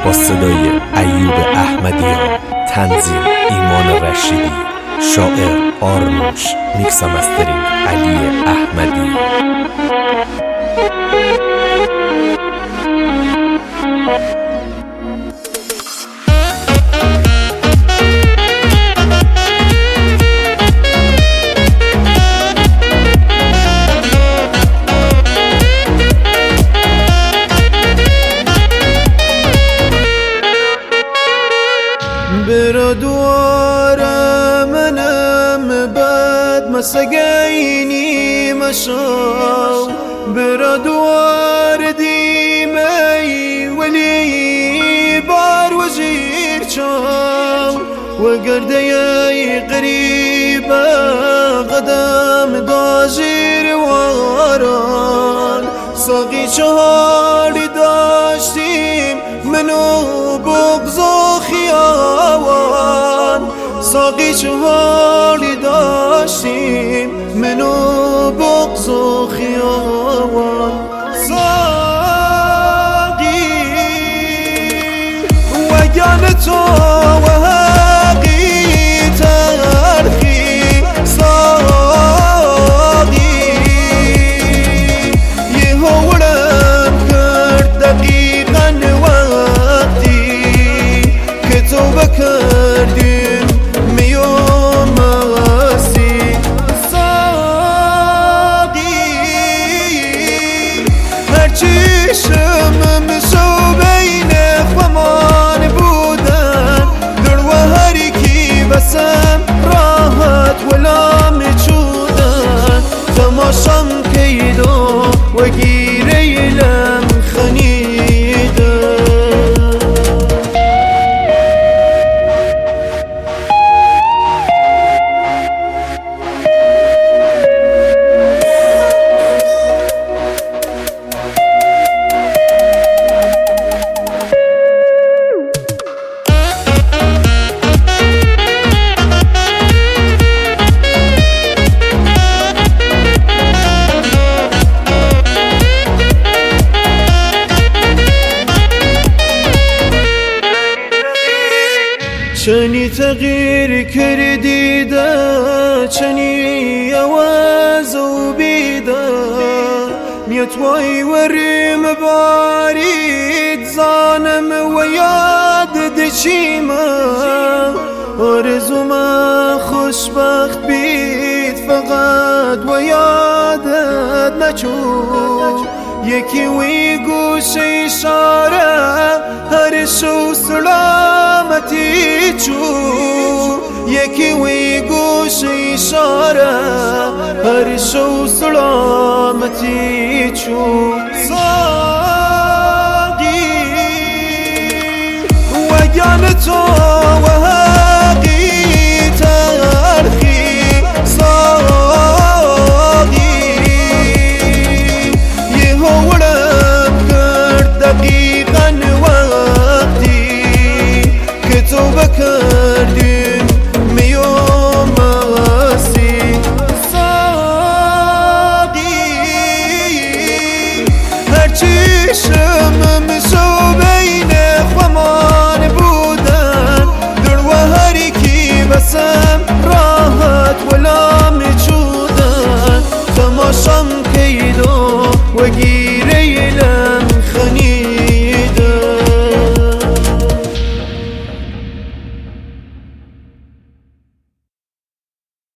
با صدای ایوب احمدیان، تنظیم ایمان رشیدی، شاعر آرنوش، میکس و مسترینگ علی احمدی. برا دواره منم بد مسگینی مشاو برا دوار دیمی ولی بار وزیر چاو وگرده قریبه قدم دازیر واران ساقی چهاری داشتیم منو بغض و خیاوان ساقی چهاری داشتیم منو بغض و خیاوان ساقی وگان تو و حقی تلخی ساقی یه هورم کرد دقیقا وقتی که تو بکردیم میوم مسی ساقی هرچی شمم سو بین خمان بودن در و هری کی بسم راحت ولا میچودن تماشام کیدو و گیره لم خنیدن چنی تغییر کردیده چنی عوض و بیده میتوای وریم بارید زانم و یاد دچیمه آرزوم خوشبخت بید فقط و یادت نچود یکی وی گوش اشاره هر شو سلامتی چو یکی وی گوش اشاره هر شو سلامتی چو ساقی وگان تو و حقی تلخی ساقی یه هورم کرد دقیق